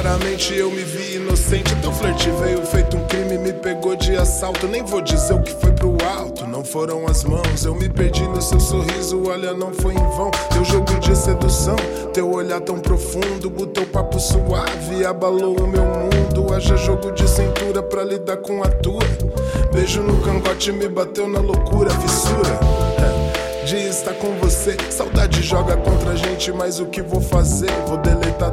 Sinceramente eu me vi inocente. Teu flerte veio feito um crime, me pegou de assalto. Nem vou dizer o que foi pro alto, não foram as mãos. Eu me perdi no seu sorriso, olha, não foi em vão. Teu jogo de sedução, teu olhar tão profundo, o teu papo suave abalou o meu mundo. Haja jogo de cintura pra lidar com a tua. Beijo no cangote me bateu na loucura, fissura de estar com você. Saudade joga contra a gente, mas o que vou fazer? Vou deletar